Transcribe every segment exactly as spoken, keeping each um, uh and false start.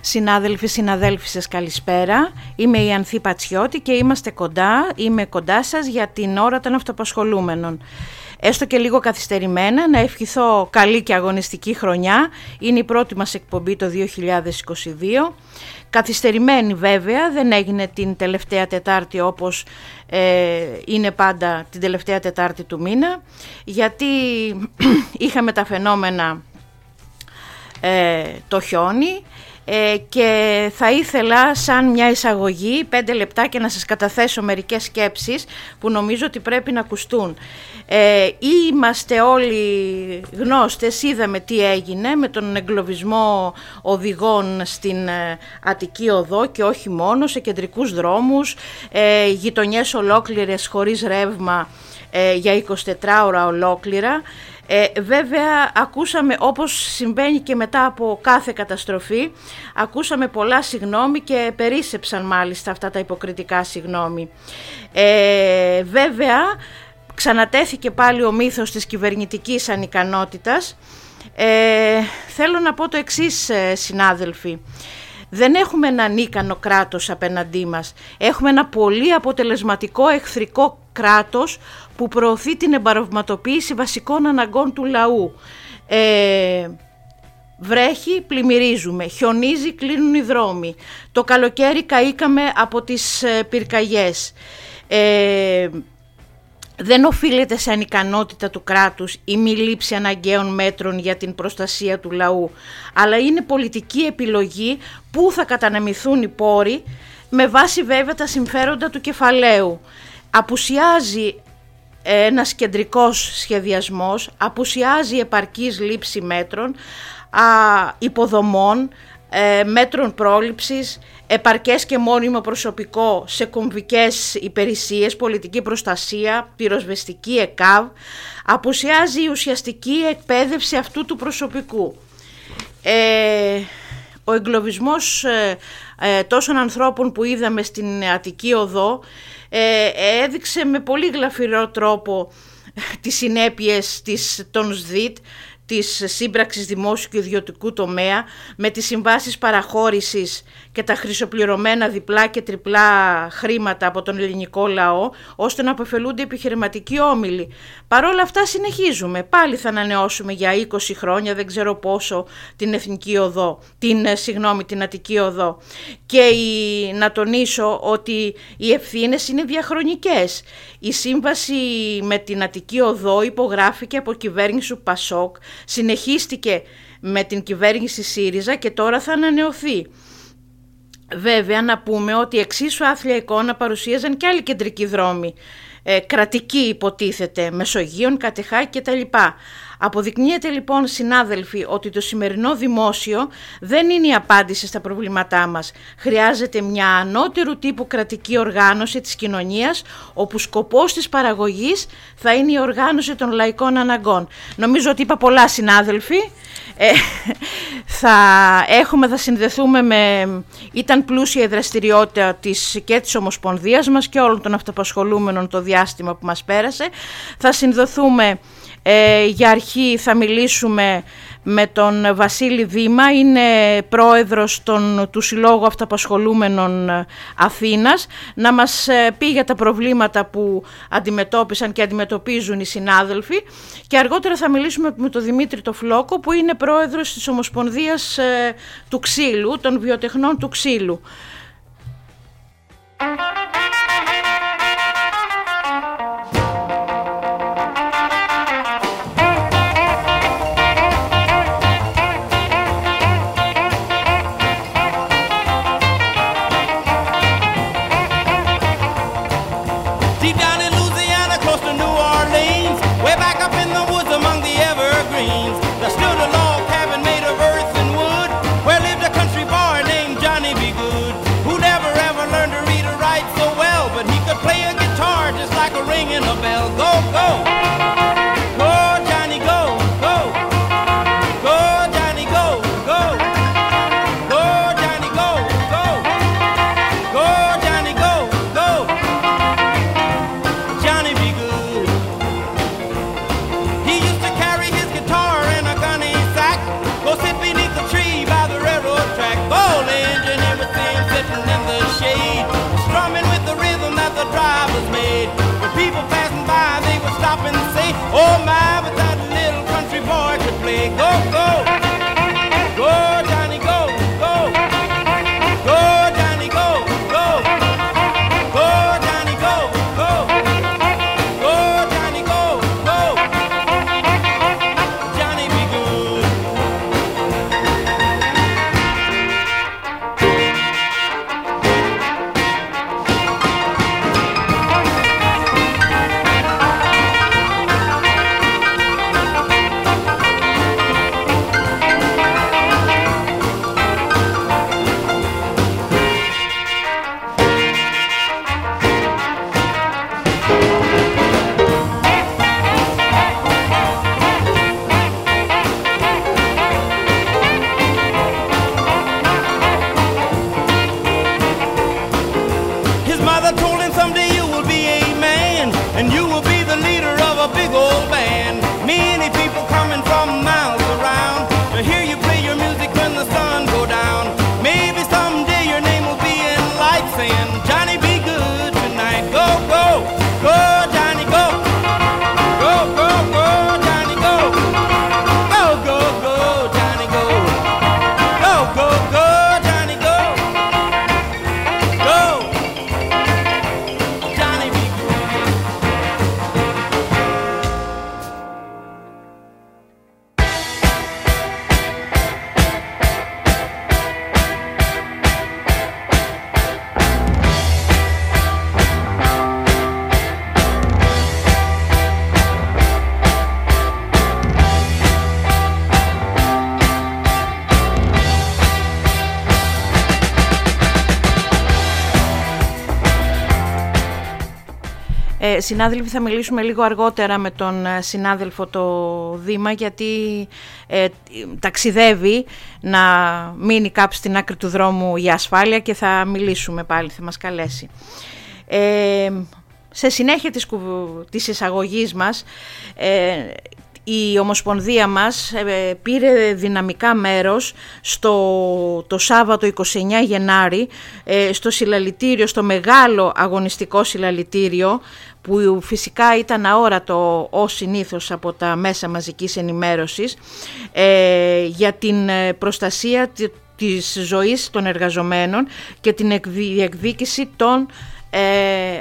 Συνάδελφοι, συναδέλφισες, καλησπέρα. Είμαι η Ανθή Πατσιώτη και είμαστε κοντά, είμαι κοντά σας για την ώρα των αυτοαπασχολούμενων. Έστω και λίγο καθυστερημένα, να ευχηθώ καλή και αγωνιστική χρονιά. Είναι η πρώτη μας εκπομπή το δύο χιλιάδες είκοσι δύο. Καθυστερημένη βέβαια, δεν έγινε την τελευταία Τετάρτη όπως ε, είναι πάντα την τελευταία Τετάρτη του μήνα, γιατί είχαμε τα φαινόμενα ε, το χιόνι. Ε, και θα ήθελα σαν μια εισαγωγή πέντε λεπτά και να σας καταθέσω μερικές σκέψεις που νομίζω ότι πρέπει να ακουστούν. Ε, είμαστε όλοι γνώστες, είδαμε τι έγινε με τον εγκλωβισμό οδηγών στην ε, Αττική Οδό και όχι μόνο, σε κεντρικούς δρόμους, ε, γειτονιές ολόκληρες χωρίς ρεύμα ε, για εικοσιτέσσερις ώρα ολόκληρα. Ε, βέβαια ακούσαμε, όπως συμβαίνει και μετά από κάθε καταστροφή, ακούσαμε πολλά συγγνώμη και περίσσεψαν μάλιστα αυτά τα υποκριτικά συγγνώμη. Ε, βέβαια ξανατέθηκε πάλι ο μύθος της κυβερνητικής ανικανότητας. Ε, θέλω να πω το εξής, συνάδελφοι. Δεν έχουμε ένα ανίκανο κράτος απέναντί μας. Έχουμε ένα πολύ αποτελεσματικό εχθρικό κράτος που προωθεί την εμπορευματοποίηση βασικών αναγκών του λαού. Ε, βρέχει, πλημμυρίζουμε. Χιονίζει, κλείνουν οι δρόμοι. Το καλοκαίρι καήκαμε από τις ε, πυρκαγιές. Ε, Δεν οφείλεται σε ανικανότητα του κράτους ή μη λήψη αναγκαίων μέτρων για την προστασία του λαού, αλλά είναι πολιτική επιλογή πού θα κατανεμηθούν οι πόροι με βάση βέβαια τα συμφέροντα του κεφαλαίου. Απουσιάζει ένας κεντρικός σχεδιασμός, απουσιάζει επαρκής λήψη μέτρων, α, υποδομών, ε, μέτρων πρόληψης, επαρκές και μόνιμο προσωπικό σε κομβικές υπηρεσίες, πολιτική προστασία, πυροσβεστική ΕΚΑΒ, απουσιάζει η ουσιαστική εκπαίδευση αυτού του προσωπικού. Ε, ο εγκλωβισμός ε, ε, τόσων ανθρώπων που είδαμε στην Αττική Οδό ε, έδειξε με πολύ γλαφυρό τρόπο τις συνέπειες της, των ΣΔΙΤ, της σύμπραξης δημόσιου και ιδιωτικού τομέα, με τις συμβάσεις παραχώρησης και τα χρυσοπληρωμένα διπλά και τριπλά χρήματα από τον ελληνικό λαό, ώστε να αποφελούνται επιχειρηματικοί όμιλοι. Παρ' όλα αυτά συνεχίζουμε. Πάλι θα ανανεώσουμε για είκοσι χρόνια, δεν ξέρω πόσο, την Εθνική Οδό, την, συγγνώμη, την Αττική Οδό. Και η, να τονίσω ότι οι ευθύνες είναι διαχρονικές. Η σύμβαση με την Αττική Οδό υπογράφηκε από κυβέρνηση του Πασόκ, συνεχίστηκε με την κυβέρνηση ΣΥΡΙΖΑ και τώρα θα ανανεωθεί. Βέβαια να πούμε ότι εξίσου άθλια εικόνα παρουσίαζαν και άλλοι κεντρικοί δρόμοι, ε, κρατικοί υποτίθεται, Μεσογείων, Κατεχάκη κτλ. Αποδεικνύεται λοιπόν, συνάδελφοι, ότι το σημερινό δημόσιο δεν είναι η απάντηση στα προβλήματά μας. Χρειάζεται μια ανώτερου τύπου κρατική οργάνωση της κοινωνίας, όπου σκοπός της παραγωγής θα είναι η οργάνωση των λαϊκών αναγκών. Νομίζω ότι είπα πολλά, συνάδελφοι. Ε, θα έχουμε, θα συνδεθούμε με... Ήταν πλούσια η δραστηριότητα της, και της Ομοσπονδίας μας και όλων των αυτοαπασχολούμενων το διάστημα που μας πέρασε. Θα συνδεθούμε, ε, για αρχή θα μιλήσουμε με τον Βασίλη Δήμα, είναι πρόεδρος των, του Συλλόγου Αυτοαπασχολούμενων Αθήνας, να μας πει για τα προβλήματα που αντιμετώπισαν και αντιμετωπίζουν οι συνάδελφοι, και αργότερα θα μιλήσουμε με τον Δημήτρη το Φλόκο, που είναι πρόεδρος της Ομοσπονδίας ε, του Ξύλου, των βιοτεχνών του Ξύλου. There stood a log cabin made of earth and wood, where lived a country boy named Johnny B. Good. that the drivers made. When people passing by, they would stop and say, oh my, but that little country boy could play. Go, go, go, Johnny, go, go, go, Johnny, go, go, go, Johnny, go, go, go, Johnny, go, go, Johnny be good. Ε, συνάδελφοι, θα μιλήσουμε λίγο αργότερα με τον συνάδελφο το Δήμα, γιατί ε, ταξιδεύει να μείνει κάπου στην άκρη του δρόμου για ασφάλεια και θα μιλήσουμε πάλι, θα μας καλέσει. Ε, σε συνέχεια της, της εισαγωγής μας, ε, η Ομοσπονδία μας ε, πήρε δυναμικά μέρος στο, το Σάββατο είκοσι εννέα Γενάρη ε, στο συλλαλητήριο, στο μεγάλο αγωνιστικό συλλαλητήριο, που φυσικά ήταν αόρατο ως συνήθως από τα μέσα μαζικής ενημέρωσης, ε, για την προστασία της ζωής των εργαζομένων και την διεκδίκηση των ε,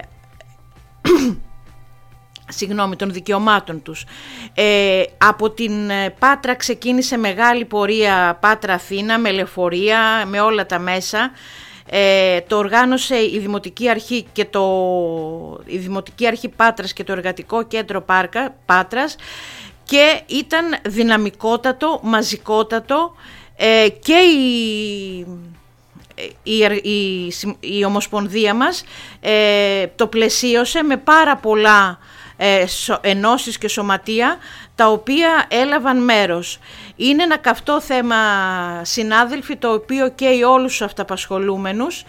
συγγνώμη, των δικαιωμάτων τους. Ε, από την Πάτρα ξεκίνησε μεγάλη πορεία Πάτρα Αθήνα με λεωφορεία, με όλα τα μέσα. Ε, το οργάνωσε η Δημοτική Αρχή και το, η Δημοτική Αρχή Πάτρας και το Εργατικό Κέντρο Πάρκα, Πάτρας, και ήταν δυναμικότατο, μαζικότατο, ε, και η, η, η, η Ομοσπονδία μας ε, το πλαισίωσε με πάρα πολλά ε, ενώσεις και σωματεία τα οποία έλαβαν μέρος. Είναι ένα καυτό θέμα, συνάδελφοι, το οποίο καίει όλους τους αυταπασχολούμενους.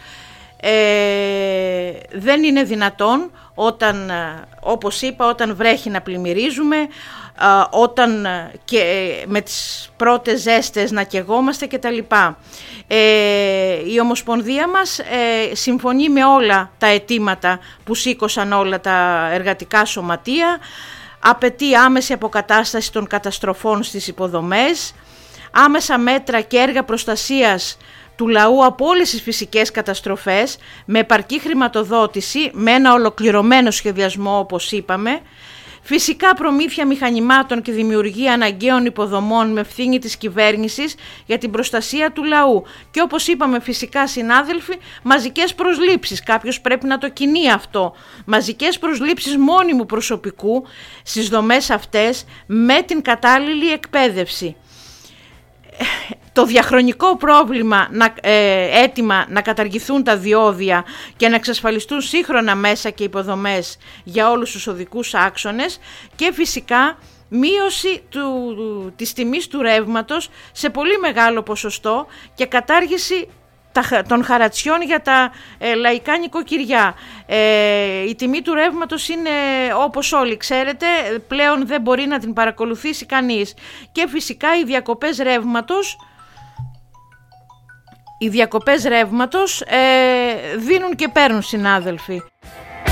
Ε, δεν είναι δυνατόν όταν, όπως είπα, όταν βρέχει να πλημμυρίζουμε, όταν και με τις πρώτες ζέστες να καιγόμαστε κτλ. Ε, η Ομοσπονδία μας ε, συμφωνεί με όλα τα αιτήματα που σήκωσαν όλα τα εργατικά σωματεία. Απαιτεί άμεση αποκατάσταση των καταστροφών στις υποδομές, άμεσα μέτρα και έργα προστασίας του λαού από όλες τις φυσικές καταστροφές, με επαρκή χρηματοδότηση, με ένα ολοκληρωμένο σχεδιασμό όπως είπαμε, φυσικά προμήθεια μηχανημάτων και δημιουργία αναγκαίων υποδομών με ευθύνη της κυβέρνησης για την προστασία του λαού. Και όπως είπαμε, φυσικά, συνάδελφοι, μαζικές προσλήψεις, κάποιος πρέπει να το κινεί αυτό, μαζικές προσλήψεις μόνιμου προσωπικού στις δομές αυτές με την κατάλληλη εκπαίδευση. Το διαχρονικό πρόβλημα, να, ε, έτοιμα να καταργηθούν τα διόδια και να εξασφαλιστούν σύγχρονα μέσα και υποδομές για όλους τους οδικούς άξονες, και φυσικά μείωση του, της τιμής του ρεύματος σε πολύ μεγάλο ποσοστό και κατάργηση των χαρατσιών για τα ε, λαϊκά νοικοκυριά. Ε, η τιμή του ρεύματος είναι, όπως όλοι ξέρετε, πλέον δεν μπορεί να την παρακολουθήσει κανείς. Και φυσικά οι διακοπές ρεύματος, οι διακοπές ρεύματος ε, δίνουν και παίρνουν, συνάδελφοι.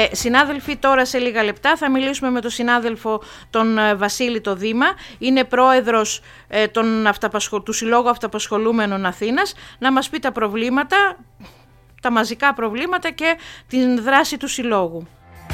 Ε, συνάδελφοι, τώρα σε λίγα λεπτά θα μιλήσουμε με τον συνάδελφο τον ε, Βασίλη το Δήμα. Είναι πρόεδρος ε, των αυταπασχο... του Συλλόγου Αυταπασχολούμενων Αθήνας, να μας πει τα προβλήματα, τα μαζικά προβλήματα και την δράση του Συλλόγου.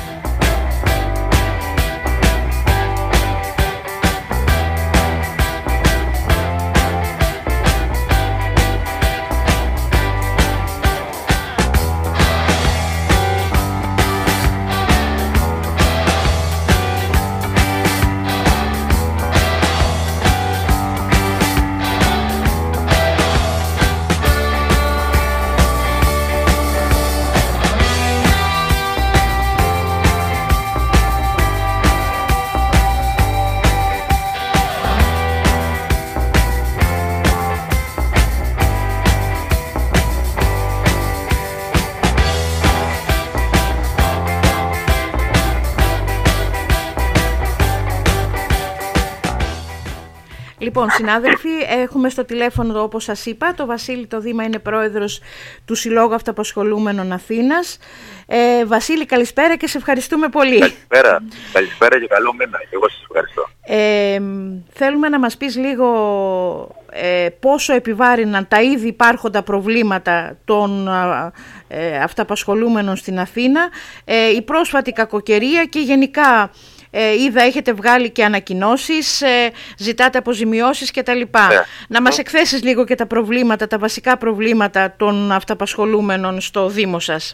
Λοιπόν, συνάδελφοι, έχουμε στο τηλέφωνο, όπως σας είπα, το Βασίλη το Δήμα, είναι πρόεδρος του Συλλόγου Αυταπασχολούμενων Αθήνας. Ε, Βασίλη, καλησπέρα και σε ευχαριστούμε πολύ. Καλησπέρα, καλησπέρα και καλό μήνα. Εγώ σας ευχαριστώ. Ε, θέλουμε να μας πεις λίγο ε, πόσο επιβάρυναν τα ήδη υπάρχοντα προβλήματα των ε, αυταπασχολούμενων στην Αθήνα, ε, η πρόσφατη κακοκαιρία και γενικά... Ε, είδα έχετε βγάλει και ανακοινώσεις, ε, ζητάτε αποζημιώσεις κτλ. Ναι. Να μας εκθέσεις λίγο και τα προβλήματα, τα βασικά προβλήματα των αυταπασχολούμενων στο Δήμο σας.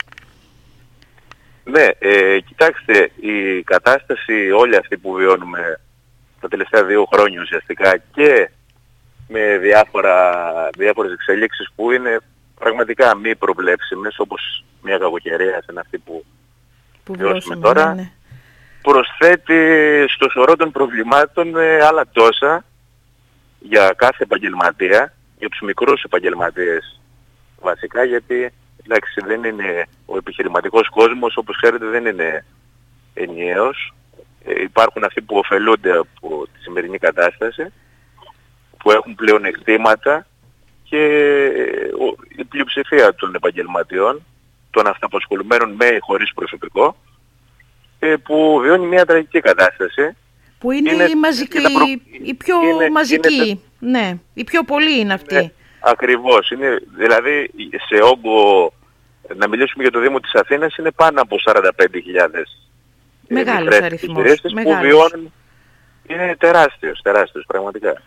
Ναι, ε, κοιτάξτε, η κατάσταση όλη αυτή που βιώνουμε τα τελευταία δύο χρόνια ουσιαστικά και με διάφορα, διάφορες εξελίξεις που είναι πραγματικά μη προβλέψιμες, όπως μια κακοκαιρία σαν αυτή που, που βιώσουμε τώρα, ναι. Προσθέτει στο σωρό των προβλημάτων ε, άλλα τόσα για κάθε επαγγελματία, για τους μικρούς επαγγελματίες βασικά, γιατί εντάξει, δεν είναι ο επιχειρηματικός κόσμος, όπως ξέρετε, δεν είναι ενιαίος. Ε, υπάρχουν αυτοί που ωφελούνται από τη σημερινή κατάσταση, που έχουν πλεονεκτήματα, και η πλειοψηφία των επαγγελματιών, των αυταπασχολουμένων με ή χωρίς προσωπικό, που βιώνει μια τραγική κατάσταση. Που είναι, είναι η, μαζική, προ... η πιο είναι, μαζική, είναι... ναι, η πιο πολλή είναι αυτή. Ναι, ακριβώς. Είναι, δηλαδή σε όγκο, να μιλήσουμε για το Δήμο της Αθήνας, είναι πάνω από σαράντα πέντε χιλιάδες μεγάλος αριθμός που βιώνουν. Είναι τεράστιος, τεράστιος πραγματικά.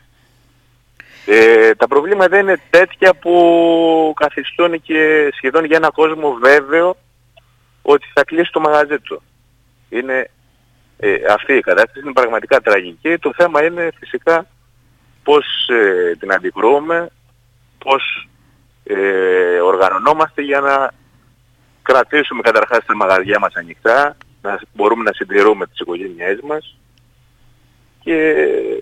Ε, τα προβλήματα είναι τέτοια που καθιστούν και σχεδόν για έναν κόσμο βέβαιο ότι θα κλείσει το μαγαζί του. Είναι, ε, αυτή η κατάσταση είναι πραγματικά τραγική. Το θέμα είναι φυσικά πώς ε, την αντικρούμε, πώς ε, οργανωνόμαστε για να κρατήσουμε καταρχάς τα μαγαζιά μας ανοιχτά, να μπορούμε να συντηρούμε τις οικογένειές μας και,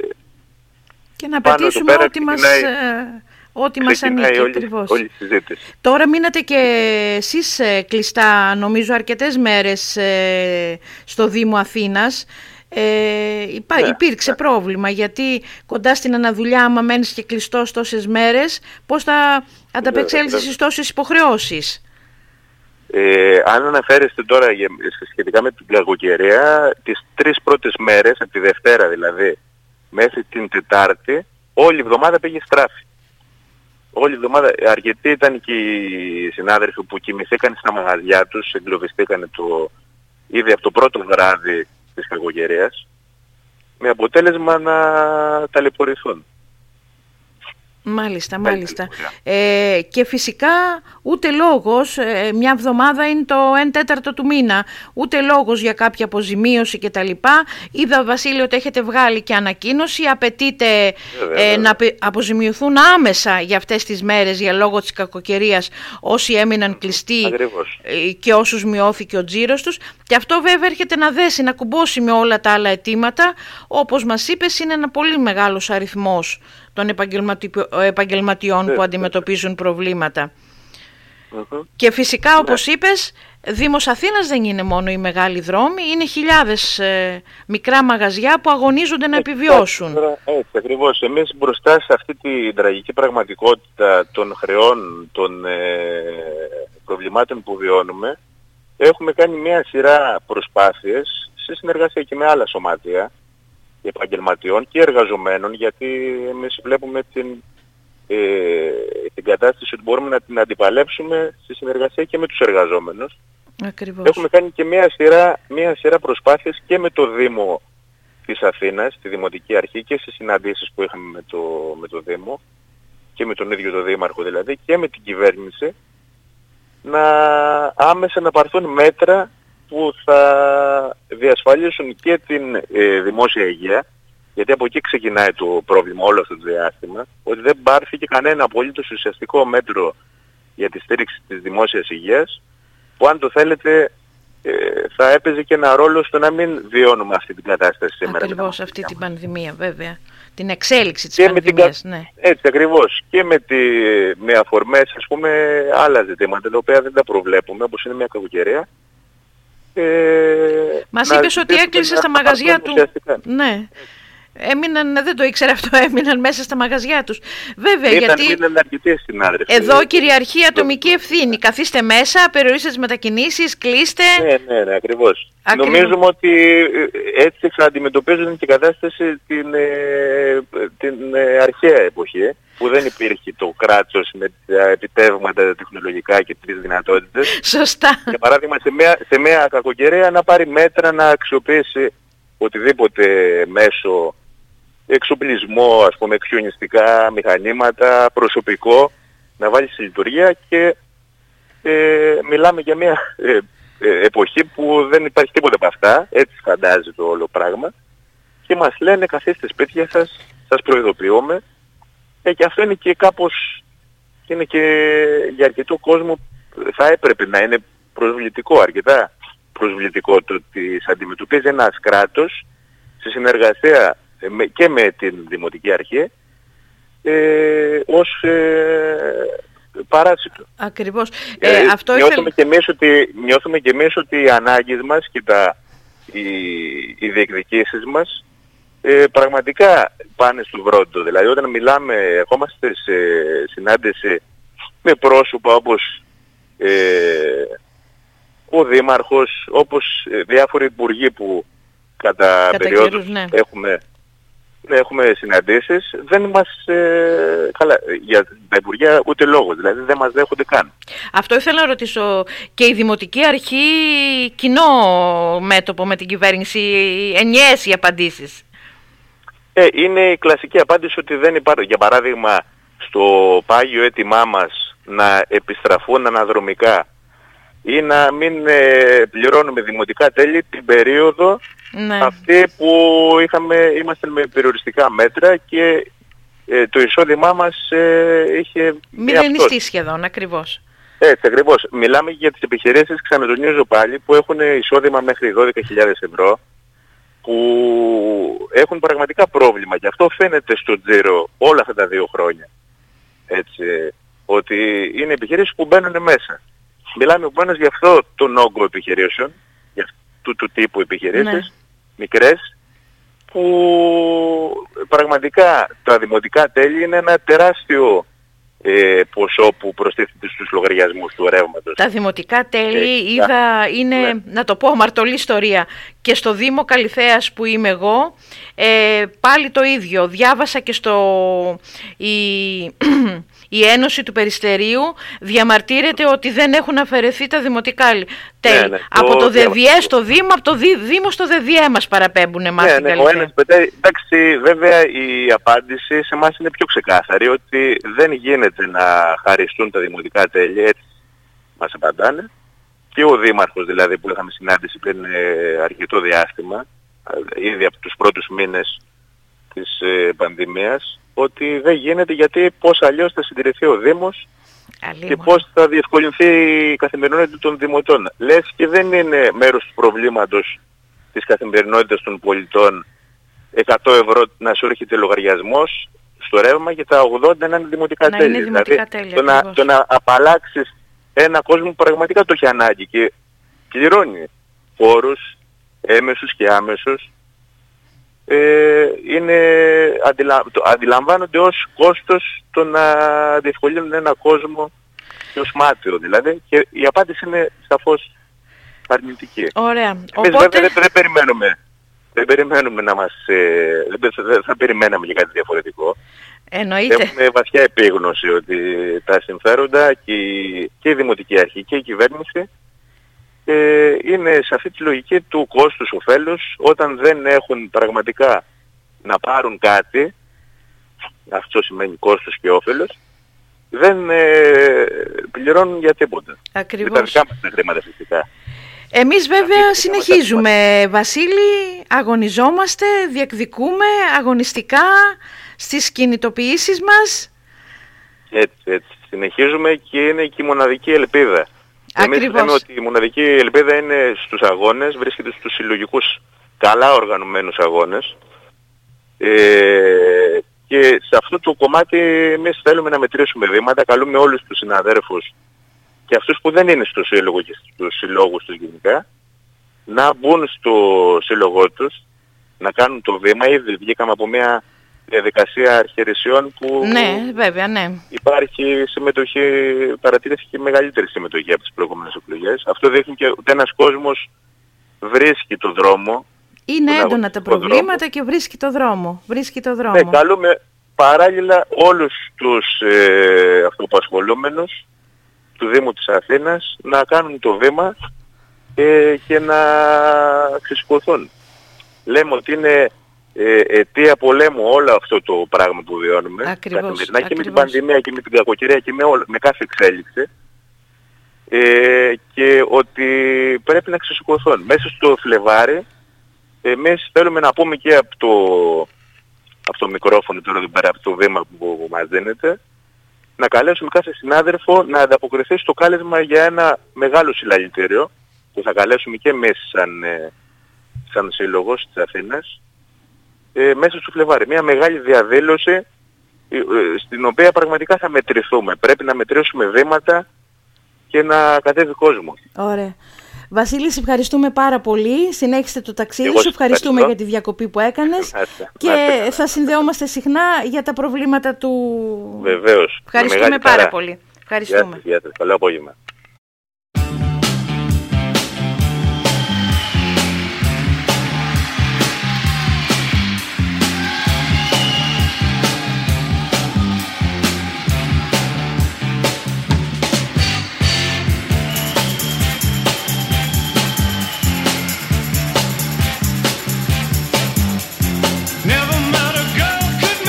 και να πετύσουμε ό,τι μας... Ό,τι μας ανήκει ακριβώς. Όλη η συζήτηση. Τώρα μείνατε και εσείς ε, κλειστά, νομίζω, αρκετές μέρες ε, στο Δήμο Αθήνας. Ε, υπά, ναι, υπήρξε ναι. πρόβλημα, γιατί κοντά στην αναδουλειά, άμα μένεις και κλειστός τόσες μέρες, πώς θα ανταπεξέλθεις στις τόσες υποχρεώσεις? Ε, αν αναφέρεστε τώρα σχετικά με την κακοκαιρία, τις τρεις πρώτες μέρες, από τη Δευτέρα δηλαδή, μέχρι την Τετάρτη, όλη η εβδομάδα πήγε στράφη. Όλη η εβδομάδα, αρκετοί ήταν και οι συνάδελφοι που κοιμηθήκαν στα μαγαζιά τους, εγκλωβιστήκαν το, ήδη από το πρώτο βράδυ της κακοκαιρίας, με αποτέλεσμα να ταλαιπωρηθούν. Μάλιστα, μάλιστα. Ε, και φυσικά ούτε λόγος, ε, μια εβδομάδα είναι το ένα τέταρτο του μήνα, ούτε λόγος για κάποια αποζημίωση κτλ. Είδα, Βασίλη, ότι έχετε βγάλει και ανακοίνωση, απαιτείται ε, να αποζημιωθούν άμεσα για αυτές τις μέρες για λόγω της κακοκαιρίας όσοι έμειναν κλειστοί. Ακριβώς. Και όσους μειώθηκε ο τζίρος τους. Και αυτό βέβαια έρχεται να δέσει, να κουμπώσει με όλα τα άλλα αιτήματα. Όπως μας είπες, είναι ένα πολύ μεγάλος αριθμός των επαγγελματι... επαγγελματιών που αντιμετωπίζουν προβλήματα. Uh-huh. Και φυσικά, όπως ναι. είπες, Δήμος Αθήνας δεν είναι μόνο οι μεγάλοι δρόμοι, είναι χιλιάδες ε, μικρά μαγαζιά που αγωνίζονται να επιβιώσουν. Έτσι, ακριβώς. Εμείς μπροστά σε αυτή την τραγική πραγματικότητα των χρεών, των ε, προβλημάτων που βιώνουμε, έχουμε κάνει μια σειρά προσπάθειες σε συνεργασία και με άλλα σωματεία επαγγελματιών και εργαζομένων, γιατί εμείς βλέπουμε την, ε, την κατάσταση ότι μπορούμε να την αντιπαλέψουμε στη συνεργασία και με τους εργαζόμενους. Ακριβώς. Έχουμε κάνει και μια σειρά, μια σειρά προσπάθειες και με το Δήμο της Αθήνας, τη Δημοτική Αρχή, και σε συναντήσεις που είχαμε με το, με το Δήμο και με τον ίδιο τον Δήμαρχο δηλαδή και με την κυβέρνηση, να άμεσα να πάρθουν μέτρα που θα διασφαλίσουν και την ε, δημόσια υγεία, γιατί από εκεί ξεκινάει το πρόβλημα όλο αυτό το διάστημα, ότι δεν πάρθηκε κανένα απολύτως ουσιαστικό μέτρο για τη στήριξη της δημόσιας υγείας, που αν το θέλετε ε, θα έπαιζε και ένα ρόλο στο να μην βιώνουμε αυτή την κατάσταση σήμερα. Ακριβώς αυτή την πανδημία, βέβαια. Την εξέλιξη της και πανδημίας, την... ναι. Έτσι ακριβώς. Και με, τη... με αφορμές, ας πούμε, άλλα ζητήματα, τα οποία δεν τα προβλέπουμε, όπως είναι μια κακοκαιρία. Ε, Μας είπες ότι έκλεισε στα μαγαζιά του. Ναι. Έμειναν, δεν το ήξερα αυτό, έμειναν μέσα στα μαγαζιά τους. Βέβαια, Ήταν, γιατί ήταν αρκετοί συνάδελφοι. εδώ κυριαρχεί ατομική ευθύνη. Καθίστε μέσα, περιορίστε τις μετακινήσεις, κλείστε. Ναι, ναι, ναι, ακριβώς. Ακριβώς. Νομίζουμε ότι έτσι θα αντιμετωπίζουν την κατάσταση την, ε, την ε, αρχαία εποχή, που δεν υπήρχε το κράτος με τα επιτεύγματα τα τεχνολογικά και τις δυνατότητες. Σωστά. Για παράδειγμα, σε μια, σε μια κακοκαιρία να πάρει μέτρα να αξιοποιήσει οτιδήποτε μέσο, εξοπλισμό, ας πούμε, χιονιστικά μηχανήματα, προσωπικό, να βάλει στη λειτουργία, και ε, μιλάμε για μια ε, ε, εποχή που δεν υπάρχει τίποτα από αυτά, έτσι φαντάζει το όλο πράγμα, και μας λένε καθίστε σπίτια σας, σας προειδοποιούμε, ε, και αυτό είναι και κάπως, είναι και για αρκετό κόσμο θα έπρεπε να είναι προσβλητικό, αρκετά προσβλητικό, το ότι αντιμετωπίζει ένας κράτος σε συνεργασία και με την Δημοτική Αρχή ε, ως ε, παράσιτο. Ακριβώς. Ε, ε, αυτό νιώθουμε, ήθελ... και εμείς ότι, νιώθουμε και εμείς ότι οι ανάγκες μας και τα, οι, οι διεκδικήσεις μας ε, πραγματικά πάνε στο βρόντο. Δηλαδή όταν μιλάμε, ερχόμαστε σε συνάντηση με πρόσωπα όπως ε, ο Δήμαρχος, όπως διάφοροι υπουργοί που κατά, κατά περιόδους καιρούς, ναι. έχουμε, έχουμε συναντήσεις, δεν μας, ε, καλά, για τα υπουργεία ούτε λόγος, δηλαδή δεν μας δέχονται καν. Αυτό ήθελα να ρωτήσω, και η Δημοτική Αρχή κοινό μέτωπο με την κυβέρνηση, ενιαίες οι απαντήσεις? Ε, είναι η κλασική απάντηση ότι δεν υπάρχει, για παράδειγμα, στο πάγιο αίτημά μας να επιστραφούν αναδρομικά ή να μην ε, πληρώνουμε δημοτικά τέλη την περίοδο, ναι, αυτή που είχαμε, είμαστε με περιοριστικά μέτρα και ε, το εισόδημά μας ε, είχε μηδενιστεί σχεδόν, ακριβώς. Έτσι ακριβώς. Μιλάμε για τις επιχειρήσεις, ξανατονίζω πάλι, που έχουν εισόδημα μέχρι δώδεκα χιλιάδες ευρώ, που έχουν πραγματικά πρόβλημα, και αυτό φαίνεται στο τζίρο όλα αυτά τα δύο χρόνια. Έτσι, ότι είναι επιχειρήσεις που μπαίνουν μέσα. Μιλάμε επομένως για αυτό τον όγκο επιχειρήσεων, για αυτού του τύπου επιχειρήσεις, ναι, μικρές, που πραγματικά τα δημοτικά τέλη είναι ένα τεράστιο ε, ποσό που προστίθεται στους λογαριασμούς του ρεύματος. Τα δημοτικά τέλη ε, είδα, είναι, ναι, να το πω, αμαρτωλή ιστορία. Και στο Δήμο Καλυθέας που είμαι εγώ, ε, πάλι το ίδιο. Διάβασα και στο... Η, η Ένωση του Περιστερίου διαμαρτύρεται ότι δεν έχουν αφαιρεθεί τα δημοτικά τέλη. Ναι, ναι, από το, το ΔΕΔΙΕ στο Δήμο, από το Δήμο στο ΔΕΔΙΕ μας παραπέμπουν εμάς. Ναι, ναι, ο ένας πετάει. Εντάξει, βέβαια η απάντηση σε εμάς είναι πιο ξεκάθαρη, ότι δεν γίνεται να χαριστούν τα δημοτικά τέλη, έτσι μας απαντάνε. Και ο Δήμαρχος δηλαδή που είχαμε συνάντηση πριν ε, αρκετό διάστημα, ε, ήδη από τους πρώτους μήνες της ε, πανδημίας, ότι δεν γίνεται, γιατί πώς αλλιώς θα συντηρηθεί ο Δήμος Αλλήμον. και πώς θα διευκολυνθεί η καθημερινότητα των δημοτών. Λες και δεν είναι μέρος του προβλήματος της καθημερινότητας των πολιτών εκατό ευρώ να σου έρχεται λογαριασμός στο ρεύμα και τα ογδόντα να είναι δημοτικά να τέλη. Είναι δημοτικά δηλαδή τέλη, το, να, το να απαλλάξεις ένα κόσμο που πραγματικά το έχει ανάγκη και πληρώνει φόρους έμεσους και άμεσους, ε, είναι, αντιλα, το, αντιλαμβάνονται ως κόστος το να διευκολύνουν ένα κόσμο και ως μάτιο δηλαδή, και η απάντηση είναι σαφώς αρνητική. Ωραία. Εμείς Οπότε... βέβαια δεν, δεν περιμένουμε. Δεν περιμένουμε να μας... Ε, δεν, δεν θα περιμέναμε για κάτι διαφορετικό. Εννοείται. Έχουμε βαθιά επίγνωση ότι τα συμφέροντα και η, και η Δημοτική Αρχή και η κυβέρνηση ε, είναι σε αυτή τη λογική του κόστους ωφέλους. Όταν δεν έχουν πραγματικά να πάρουν κάτι, αυτό σημαίνει κόστος και όφελος, δεν ε, πληρώνουν για τίποτα. Ακριβώς. Με τα δικά μας τα χρήματα φυσικά. Εμείς βέβαια συνεχίζουμε, Βασίλη, αγωνιζόμαστε, διεκδικούμε αγωνιστικά στις κινητοποιήσεις μας. Έτσι, έτσι. Συνεχίζουμε και είναι και η μοναδική ελπίδα. Ακριβώς. Εμείς λέμε ότι η μοναδική ελπίδα είναι στους αγώνες, βρίσκεται στους συλλογικούς καλά οργανωμένους αγώνες. Ε, και σε αυτό το κομμάτι εμείς θέλουμε να μετρήσουμε βήματα, καλούμε όλους τους συναδέρφους και αυτούς που δεν είναι στο σύλλογο και στους συλλόγους τους γενικά, να μπουν στο σύλλογό τους, να κάνουν το βήμα. Ήδη βγήκαμε από μια διαδικασία αρχιερεσιών που ναι, βέβαια, ναι. υπάρχει συμμετοχή, παρατηρήθηκε μεγαλύτερη συμμετοχή από τις προηγούμενες εκλογές. Αυτό δείχνει και ότι ένας κόσμος βρίσκει το δρόμο. Είναι έντονα τα προβλήματα δρόμο. Και βρίσκει το δρόμο. Βρίσκει το δρόμο. Ναι, καλούμε παράλληλα όλους τους ε, αυτοπασχολούμενους του Δήμου της Αθήνας να κάνουν το βήμα ε, και να ξεσηκωθούν. Λέμε ότι είναι ε, αιτία πολέμου όλο αυτό το πράγμα που βιώνουμε. Ακριβώς, καθημερινά, ακριβώς. Και με την πανδημία και με την κακοκαιρία και με, όλο, με κάθε εξέλιξη. Ε, και ότι πρέπει να ξεσηκωθούν. Μέσα στο Φλεβάρι εμείς θέλουμε να πούμε και από το, από το μικρόφωνο τώρα εδώ πέρα, από το βήμα που μας δίνεται, να καλέσουμε κάθε συνάδελφο να ανταποκριθεί στο κάλεσμα για ένα μεγάλο συλλαλητήριο που θα καλέσουμε και εμείς σαν, ε, σαν σύλλογος της Αθήνας ε, μέσα στο Φλεβάρι. Μια μεγάλη διαδήλωση ε, ε, στην οποία πραγματικά θα μετρηθούμε. Πρέπει να μετρήσουμε βήματα και να κατέβει κόσμο. Ωραία. Βασίλη, σε ευχαριστούμε πάρα πολύ. Συνέχισε το ταξίδι Εγώ σου. Ευχαριστούμε ευχαριστώ. για τη διακοπή που έκανες. Άστε, και άστε, θα συνδεόμαστε συχνά για τα προβλήματα του... Βεβαίως. Ευχαριστούμε πάρα χαρά. Πολύ. Ευχαριστούμε. Γεια σας, γεια σας. Καλό απόγευμα.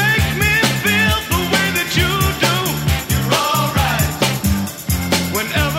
Whenever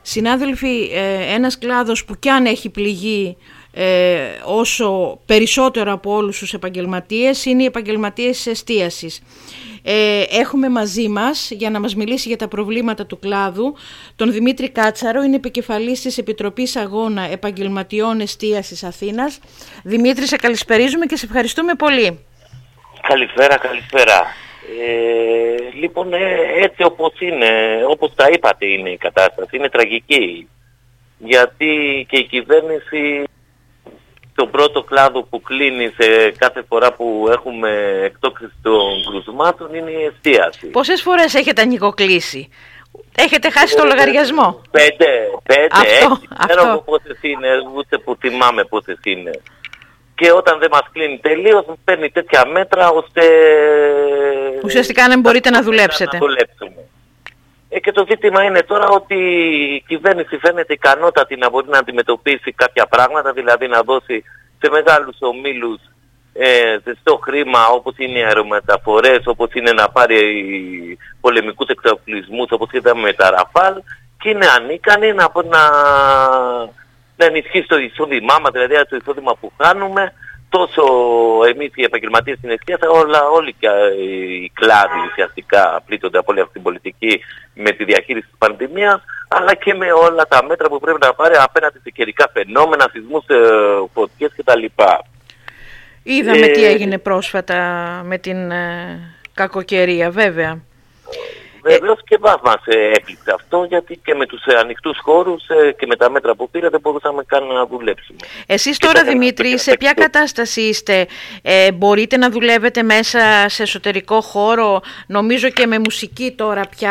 Συνάδελφοι, ένας κλάδος που κι αν έχει πληγεί ε, όσο περισσότερο από όλους τους επαγγελματίες είναι οι επαγγελματίες της εστίασης. Ε, έχουμε μαζί μας για να μας μιλήσει για τα προβλήματα του κλάδου τον Δημήτρη Κάτσαρο, είναι επικεφαλής της Επιτροπής Αγώνα Επαγγελματιών Εστίασης Αθήνας. Δημήτρη, σε καλησπερίζουμε και σε ευχαριστούμε πολύ. Καλησπέρα, καλησπέρα. Ε, λοιπόν, ε, έτσι όπως είναι, όπως τα είπατε είναι η κατάσταση, είναι τραγική. Γιατί και η κυβέρνηση, τον πρώτο κλάδο που κλείνει σε κάθε φορά που έχουμε εκτόξευση των κρουσμάτων είναι η εστίαση. Πόσες φορές έχετε ανοιγοκλείσει? Έχετε χάσει ε, το λογαριασμό? Πέντε, πέντε, αυτό, έξι, αυτό. ξέρω εγώ πόσες είναι, ούτε που θυμάμαι πόσες είναι. Και όταν δεν μας κλείνει τελείως, παίρνει τέτοια μέτρα ώστε ουσιαστικά να μπορείτε να δουλέψετε. Να δουλέψουμε. Ε, και το ζήτημα είναι τώρα ότι η κυβέρνηση φαίνεται ικανότατη να μπορεί να αντιμετωπίσει κάποια πράγματα, δηλαδή να δώσει σε μεγάλους ομίλους ε, ζεστό χρήμα, όπως είναι οι αερομεταφορές, όπως είναι να πάρει πολεμικούς εξοπλισμούς, όπως είδαμε με τα Ραφάλ, και είναι ανίκανη να μπορεί να, να ενισχύσει το εισόδημά μας, δηλαδή το εισόδημα που κάνουμε, τόσο εμείς οι επαγγελματίες στην εστίαση, όλα, όλοι και οι κλάδοι ουσιαστικά πλήττονται από όλη αυτή την πολιτική με τη διαχείριση της πανδημίας, αλλά και με όλα τα μέτρα που πρέπει να πάρει απέναντι σε καιρικά φαινόμενα, σεισμούς, φωτιές κτλ. Είδαμε ε... τι έγινε πρόσφατα με την ε, κακοκαιρία, βέβαια. Βεβαίως και μας μας έπληξε αυτό, γιατί και με τους ανοιχτούς χώρους και με τα μέτρα που πήρε δεν μπορούσαμε καν να δουλέψουμε. Εσείς τώρα, Δημήτρη, σε ποια κατάσταση είστε? Ε, μπορείτε να δουλεύετε μέσα σε εσωτερικό χώρο? Νομίζω και με μουσική τώρα πια.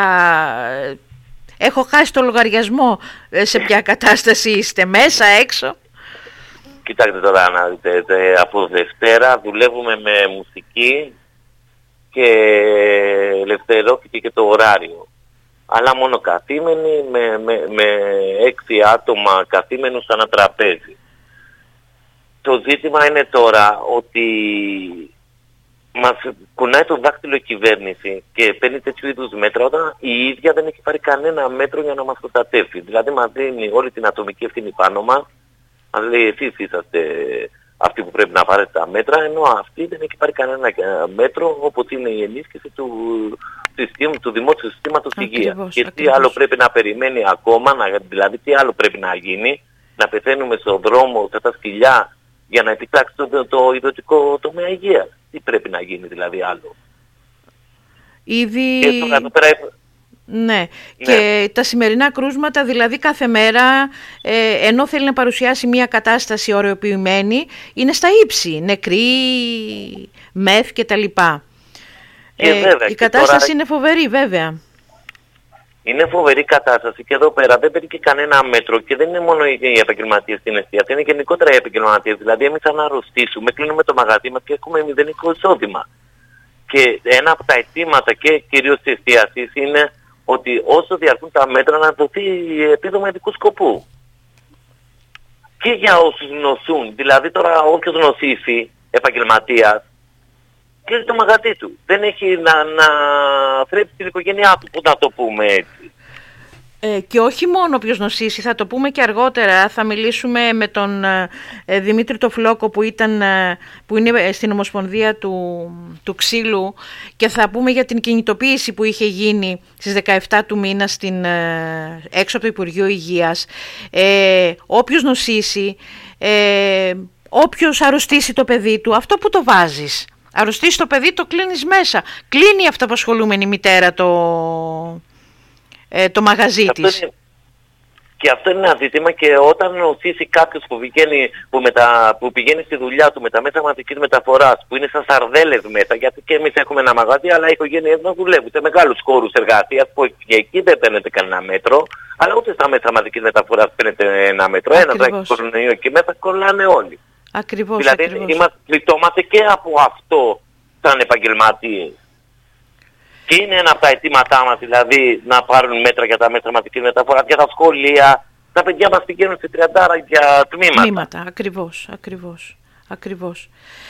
Έχω χάσει το λογαριασμό. Σε ποια κατάσταση είστε? Μέσα, έξω? Κοιτάξτε τώρα να δείτε, από Δευτέρα δουλεύουμε με μουσική και ελευθερώθηκε και το ωράριο. Αλλά μόνο καθήμενοι με, με, με έξι άτομα καθήμενους σαν ένα τραπέζι. Το ζήτημα είναι τώρα ότι μας κουνάει το δάχτυλο η κυβέρνηση και παίρνει τέτοιου είδους μέτρα όταν η ίδια δεν έχει πάρει κανένα μέτρο για να μας προστατεύσει. Δηλαδή μας δίνει όλη την ατομική ευθύνη πάνω μας, μας λέει εσείς είσαστε αυτοί που πρέπει να πάρετε τα μέτρα, ενώ αυτή δεν έχει πάρει κανένα μέτρο, όπως είναι η ενίσχυση του, συστήμα, του δημόσιου συστήματος υγείας. Και τι άλλο πρέπει να περιμένει ακόμα, να, δηλαδή τι άλλο πρέπει να γίνει, να πεθαίνουμε στον δρόμο, σε τα σκυλιά, για να επιτάξει το, το, το ιδιωτικό τομέα υγείας. Τι πρέπει να γίνει δηλαδή άλλο? Ήδη... Και το, εδώ πέρα... Ναι. ναι, και τα σημερινά κρούσματα, δηλαδή κάθε μέρα, ε, ενώ θέλει να παρουσιάσει μια κατάσταση ωρεοποιημένη, είναι στα ύψη, νεκροί, μεθ και τα λοιπά. Ε, βέβαια, η κατάσταση τώρα... είναι φοβερή, βέβαια. Είναι φοβερή κατάσταση και εδώ πέρα δεν παίρνει και κανένα μέτρο και δεν είναι μόνο οι επαγγελματίες στην εστίαση, είναι γενικότερα οι επαγγελματίες. Δηλαδή εμείς αν αρρωστήσουμε, κλείνουμε το μαγαζί μας και έχουμε μηδενικό εισόδημα. Και ένα από τα αιτήματα και κυρίως της εστίασης είναι ότι όσο διαρκούν τα μέτρα να δοθεί επίδομα ειδικού σκοπού. Και για όσους νοσούν, δηλαδή τώρα όποιος νοσήσει επαγγελματίας, κλείνει το μαγαζί του. Δεν έχει να, να θρέψει την οικογένειά του, που να το πούμε έτσι. Ε, και όχι μόνο ποιος νοσήσει, θα το πούμε και αργότερα, θα μιλήσουμε με τον ε, Δημήτρη Τοφλόκο που, ήταν, ε, που είναι στην Ομοσπονδία του, του Ξύλου και θα πούμε για την κινητοποίηση που είχε γίνει στις δεκαεφτά του μήνα στην, ε, έξω από το Υπουργείο Υγείας. Ε, όποιος νοσήσει, ε, όποιος αρρωστήσει το παιδί του, αυτό που το βάζεις. Αρρωστήσει το παιδί, το κλείνεις μέσα. Κλείνει η αυταπασχολούμενη μητέρα το... το μαγαζί της. Είναι, και αυτό είναι ένα ζήτημα και όταν νοσήσει κάποιος που, πηγαίνει, που, μετα, που πηγαίνει στη δουλειά του με τα μέσα μαζικής μεταφοράς, που είναι σαν σαρδέλες μέσα, γιατί και εμείς έχουμε ένα μαγαζί, αλλά οι οικογένειες μας δουλεύουν σε μεγάλους χώρους εργασίας, που και εκεί δεν παίρνετε κανένα μέτρο, αλλά ούτε στα μέσα μαζικής μεταφοράς παίρνετε ένα μέτρο. Ακριβώς. Ένα δράκι κορονοϊό εκεί μέσα κολλάνε όλοι. Ακριβώς, δηλαδή ακριβώς. Είμαστε, πληττόμαστε και από αυτό σαν επαγγελματίες. Και είναι ένα από τα αιτήματά μας, δηλαδή να πάρουν μέτρα για τα μέτρα μαζικής μεταφοράς, για τα σχολεία. Τα παιδιά μας πηγαίνουν σε τριάντα για τμήματα. Τμήματα, ακριβώς, ακριβώς, ακριβώς.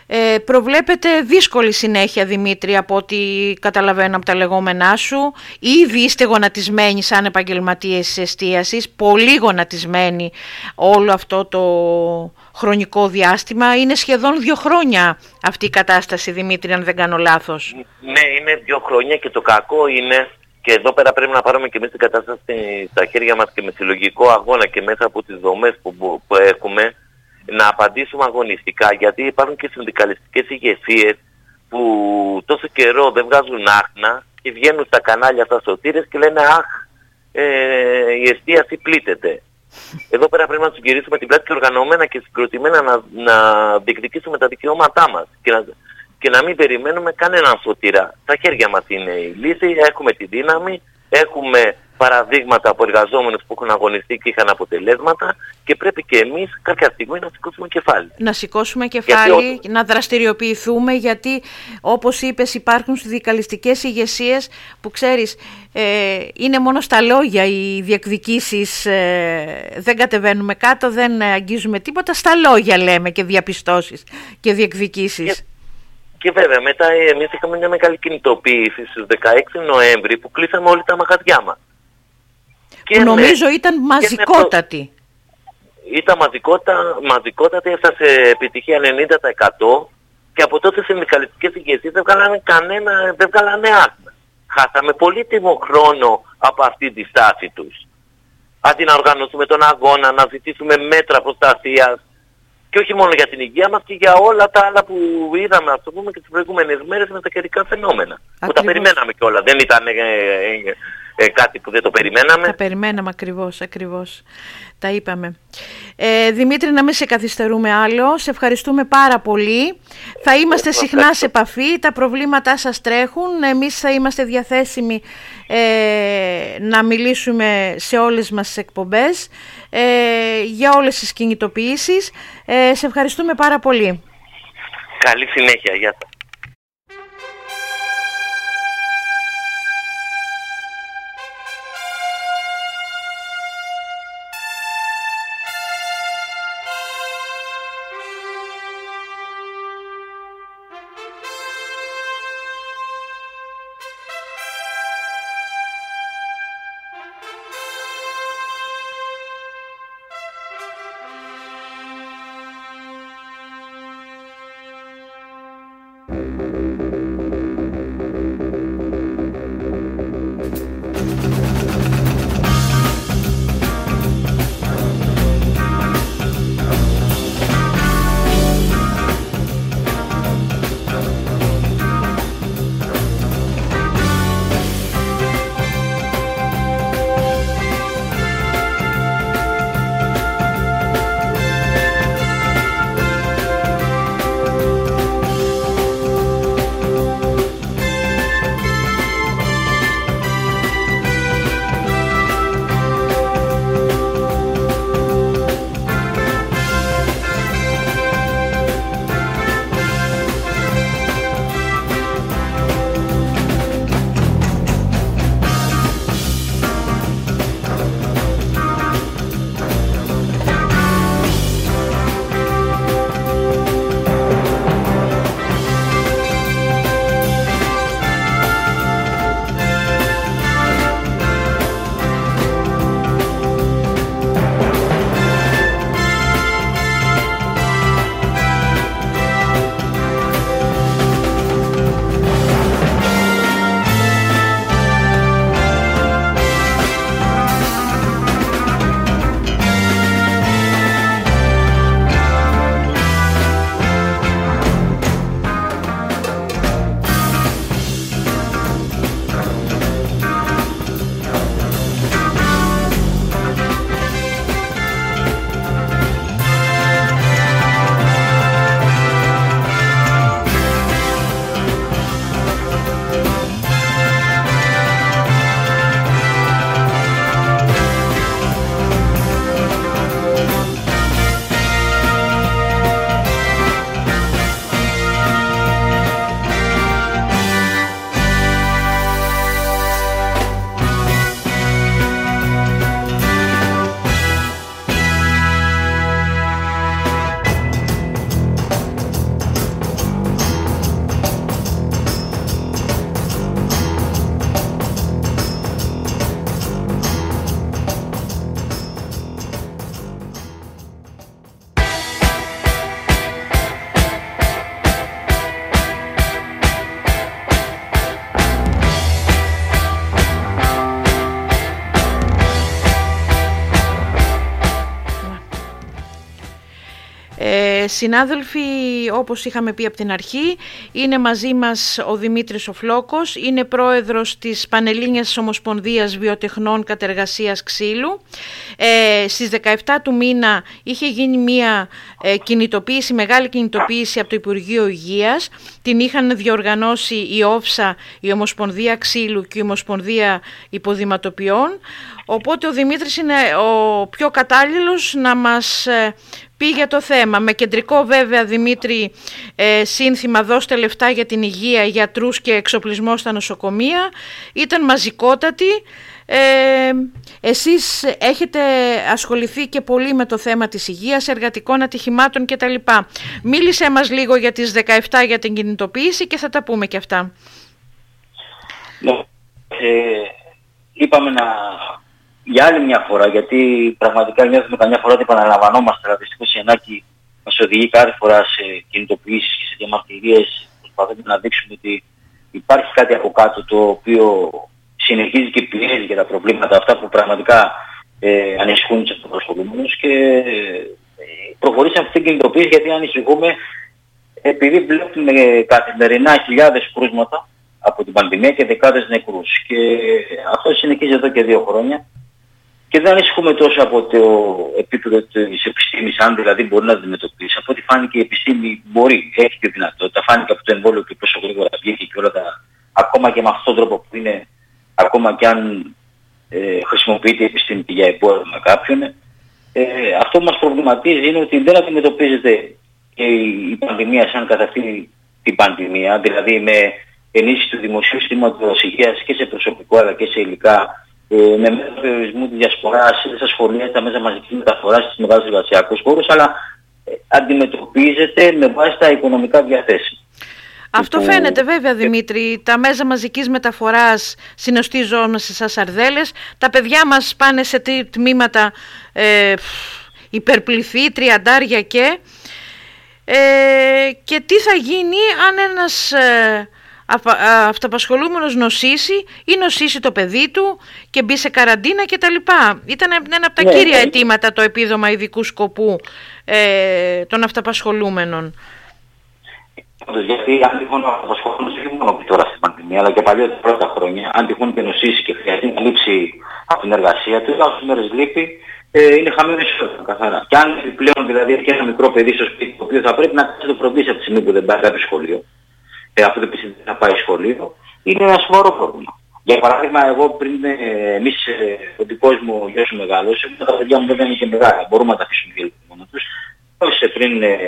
Ε, προβλέπετε δύσκολη συνέχεια, Δημήτρη, από ό,τι καταλαβαίνω από τα λεγόμενά σου. Ήδη είστε γονατισμένοι σαν επαγγελματίες της εστίασης, πολύ γονατισμένοι όλο αυτό το χρονικό διάστημα. Είναι σχεδόν δύο χρόνια αυτή η κατάσταση, Δημήτρη, αν δεν κάνω λάθος. Ναι, είναι δύο χρόνια και το κακό είναι, και εδώ πέρα πρέπει να πάρουμε και εμείς την κατάσταση στα χέρια μας και με συλλογικό αγώνα και μέσα από τις δομές που, που έχουμε, να απαντήσουμε αγωνιστικά, γιατί υπάρχουν και συνδικαλιστικές ηγεσίες που τόσο καιρό δεν βγάζουν άχνα και βγαίνουν στα κανάλια στα σωτήρες και λένε αχ, ε, η εστίαση πλήττεται. Εδώ πέρα πρέπει να τους γυρίσουμε την πλάτη και οργανωμένα και συγκροτημένα να, να διεκδικήσουμε τα δικαιώματά μας και να, και να μην περιμένουμε κανέναν σωτήρα. Στα χέρια μας είναι η λύση, έχουμε τη δύναμη, έχουμε παραδείγματα από εργαζόμενους που έχουν αγωνιστεί και είχαν αποτελέσματα και πρέπει και εμείς κάποια στιγμή να σηκώσουμε κεφάλι. Να σηκώσουμε κεφάλι, γιατί... να δραστηριοποιηθούμε, γιατί όπως είπες υπάρχουν συνδικαλιστικές ηγεσίες που ξέρεις ε, είναι μόνο στα λόγια οι διεκδικήσεις, ε, δεν κατεβαίνουμε κάτω, δεν αγγίζουμε τίποτα, στα λόγια λέμε και διαπιστώσεις και διεκδικήσεις. Και... Και βέβαια μετά εμείς είχαμε μια μεγάλη κινητοποίηση στις δεκαέξι Νοέμβρη που κλείσαμε όλοι τα μαγαζιά μας. Που νομίζω με, ήταν μαζικότατη. Με, ήταν μαζικότα, μαζικότατη, έφτασε επιτυχία ενενήντα τοις εκατό και από τότε οι συνδικαλιστικές ηγεσίες δεν βγάλανε κανένα, δεν βγάλανε άσμα. Χάσαμε πολύτιμο χρόνο από αυτή τη στάση τους. Αντί να οργανώσουμε τον αγώνα, να ζητήσουμε μέτρα προστασίας, και όχι μόνο για την υγεία μας και για όλα τα άλλα που είδαμε, ας το πούμε, και τις προηγούμενες μέρες με τα καιρικά φαινόμενα. Ακριβώς. Που τα περιμέναμε κιόλα. Δεν ήταν ε, ε, ε, κάτι που δεν το περιμέναμε. Τα περιμέναμε ακριβώς, ακριβώς. Τα είπαμε. Ε, Δημήτρη, να μην σε καθυστερούμε άλλο. Σε ευχαριστούμε πάρα πολύ. Θα είμαστε συχνά σε επαφή. Τα προβλήματά σας τρέχουν. Εμείς θα είμαστε διαθέσιμοι ε, να μιλήσουμε σε όλες μας τις εκπομπές ε, για όλες τις κινητοποιήσεις. Ε, σε ευχαριστούμε πάρα πολύ. Καλή συνέχεια. Γεια σας. συνάδελφοι, όπως είχαμε πει από την αρχή, είναι μαζί μας ο Δημήτρης ο Φλόκος, είναι πρόεδρος της Πανελλήνιας Ομοσπονδίας Βιοτεχνών Κατεργασίας Ξύλου. Ε, στις δεκαεπτά του μήνα είχε γίνει μια ε, κινητοποίηση, μεγάλη κινητοποίηση από το Υπουργείο Υγείας. Την είχαν διοργανώσει η Όφσα, η Ομοσπονδία Ξύλου και η Ομοσπονδία Υποδηματοποιών. Οπότε ο Δημήτρης είναι ο πιο κατάλληλος να μας ε, πει για το θέμα. Με κεντρικό βέβαια, Δημήτρη, ε, σύνθημα «Δώστε λεφτά για την υγεία, γιατρούς και εξοπλισμό στα νοσοκομεία». Ήταν μαζικότατη. Ε, εσείς έχετε ασχοληθεί και πολύ με το θέμα της υγείας, εργατικών ατυχημάτων κτλ. Μίλησέ μας λίγο για τις δεκαεπτά για την κινητοποίηση και θα τα πούμε και αυτά. Ναι. Ε, είπαμε να... για άλλη μια φορά, γιατί πραγματικά νιώθουμε καμιά φορά ότι επαναλαμβανόμαστε, αλλά δυστυχώς η ανάγκη μας οδηγεί κάθε φορά σε κινητοποιήσεις και σε διαμαρτυρίες, προσπαθούμε να δείξουμε ότι υπάρχει κάτι από κάτω το οποίο συνεχίζει και πιέζει για τα προβλήματα αυτά που πραγματικά ε, ανησυχούν τους αυτοαπασχολούμενους, και ε, προχωρήσαμε αυτή την κινητοποίηση γιατί ανησυχούμε επειδή βλέπουμε καθημερινά χιλιάδες κρούσματα από την πανδημία και δεκάδες νεκρούς, και αυτό συνεχίζει εδώ και δύο χρόνια. Και δεν ανησυχούμε τόσο από το επίπεδο της επιστήμης, αν δηλαδή μπορεί να αντιμετωπίσει. Από ό,τι φάνηκε η επιστήμη μπορεί, έχει τη δυνατότητα. Φάνηκε από το εμβόλιο και πόσο γρήγορα βγήκε και όλα τα... ακόμα και με αυτόν τον τρόπο που είναι, ακόμα και αν ε, χρησιμοποιείται η επιστήμη για εμπόρευμα κάποιον. Ε, αυτό που μας προβληματίζει είναι ότι δεν αντιμετωπίζεται και η πανδημία σαν κατά αυτή την πανδημία, δηλαδή με ενίσχυση του δημοσίου συστήματος υγείας και σε προσωπικό αλλά και σε υλικά, Ε, με μέτρα περιορισμού της διασποράς στα σχολεία, στα μέσα μαζικής μεταφοράς, στις μεγάλες εργασιακούς χώρους, αλλά ε, αντιμετωπίζεται με βάση τα οικονομικά διαθέσιμα. Αυτό που... φαίνεται βέβαια, Δημήτρη. Τα μέσα μαζικής μεταφοράς συνοστίζονται στις σαρδέλες, τα παιδιά μας πάνε σε τμήματα ε, υπερπληθή, τριαντάρια και... Ε, και τι θα γίνει αν ένας... Ε, αυταπασχολούμενος νοσήσει ή νοσήσει το παιδί του και μπει σε καραντίνα κτλ. Ήταν ένα από τα ναι, κύρια ναι. αιτήματα το επίδομα ειδικού σκοπού ε, των αυταπασχολούμενων. Γιατί αν τυχόν ο αυταπασχολούμενος, όχι μόνο τώρα στην πανδημία, αλλά και παλιότερα πρώτα χρόνια, αν τυχόν και νοσήσει και χρειαστεί να λείψει από την εργασία του, όσες μέρες λείπει, ε, είναι χαμένο εισόδημα καθαρά. Και αν επιπλέον δηλαδή έχει ένα μικρό παιδί στο σπίτι, το οποίο θα πρέπει να το φροντίσει από τη στιγμή που δεν πάει κάποιο σχολείο, Ε, αυτό το επίσης να πάει σχολείο, είναι ένα σοβαρό πρόβλημα. Για παράδειγμα, εγώ πριν ε, εμείς ε, ο δικός μου γιος μου μεγάλος, τα παιδιά μου βέβαια είναι και μεγάλα, μπορούμε να τα αφήσουμε και λίγο μόνο τους, ώστε πριν ε,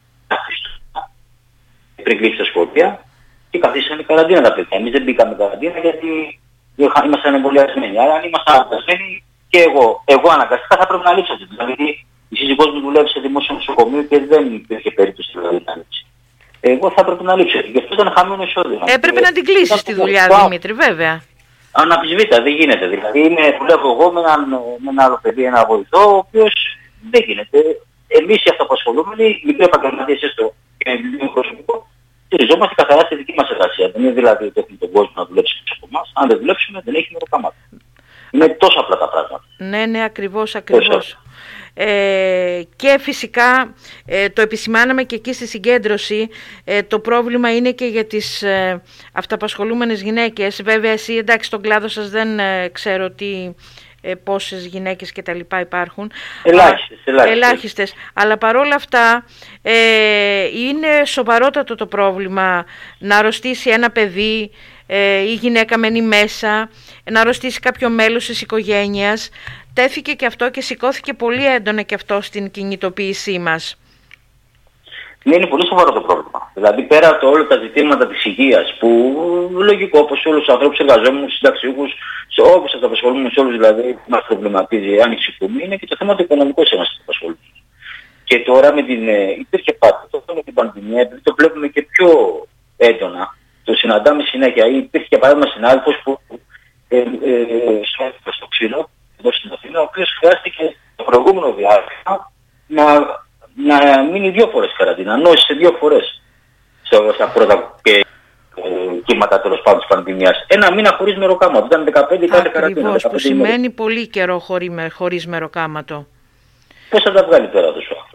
πριν κλείσει τα σχολεία και καθίσανε καραντίνα τα παιδιά. Εμείς δεν μπήκαμε καραντίνα γιατί ήμασταν εμβολιασμένοι. Άρα αν ήμασταν εμβολιασμένοι και εγώ, εγώ αναγκαστικά θα πρέπει να λείψω. Δηλαδή η σύζυγός μου δουλεύει σε δημόσιο νοσοκομείο και δεν υπήρχε περίπτωση δηλαδή, να λείψει. Εγώ θα πρέπει να λείψω. Και αυτό ήταν χαμένο εισόδημα. Έπρεπε και... να την κλείσεις τη δουλειά, το... Δημήτρη, βέβαια. Αναμφισβήτητα, δεν γίνεται. Δηλαδή, είμαι, δουλεύω εγώ με, έναν, με ένα άλλο παιδί, ένα βοηθό, ο οποίος δεν γίνεται. Εμείς οι αυτοαπασχολούμενοι, μικροί επαγγελματίες έστω και με προσωπικό, στηριζόμαστε καθαρά στη δική μας εργασία. Δεν είναι δηλαδή ότι έχουμε τον κόσμο να δουλέψει από εμάς. Αν δεν δουλέψουμε, δεν έχει μεροκάματα. Είναι τόσο απλά τα πράγματα. Ναι, ναι, ακριβώς, ακριβώς. Ε, και φυσικά ε, το επισημάναμε και εκεί στη συγκέντρωση, ε, το πρόβλημα είναι και για τις ε, αυταπασχολούμενες γυναίκες. Βέβαια εσύ εντάξει στον κλάδο σας δεν ε, ξέρω τι, ε, πόσες γυναίκες και τα λοιπά υπάρχουν. Ελάχιστες, ελάχιστες. ελάχιστες. Αλλά παρόλα αυτά ε, είναι σοβαρότατο το πρόβλημα να αρρωστήσει ένα παιδί, η γυναίκα μένει μέσα, να αρρωστήσει κάποιο μέλος της οικογένειας. Τέθηκε και αυτό και σηκώθηκε πολύ έντονα και αυτό στην κινητοποίησή μας. Ναι, είναι πολύ σοβαρό το πρόβλημα. Δηλαδή πέρα από όλα τα ζητήματα της υγείας που λογικό όπως σε όλους τους ανθρώπους εργαζόμενους, συνταξιούχους, σε όπως αυταπασχολούμενους όλους δηλαδή μας προβληματίζει, ανησυχούμε, είναι και το θέμα του οικονομικού σε μας απασχολούμενους. Και τώρα με την, υπήρχε πάντα, τώρα με την πανδημία, επειδή το βλέπουμε και πιο έντονα, το συναντάμε συνέχεια. Υπήρχε για παράδειγμα συνάδελφος που ε, ε, στο, στο ξύλο, εδώ στην Αθήνα, ο οποίος χρειάστηκε το προηγούμενο διάστημα να, να μείνει δύο φορές καραντίνα, νόσησε δύο φορές στα πρώτα και ε, κύματα τέλος πάντων της πανδημίας. Ένα μήνα χωρίς μεροκάματο, ήταν δεκαπέντε κάθε καραντίνα. Ακριβώς, που σημαίνει πολύ καιρό χωρίς μεροκάματο. Πώς θα τα βγάλει πέρα τους ο άνθρωπος.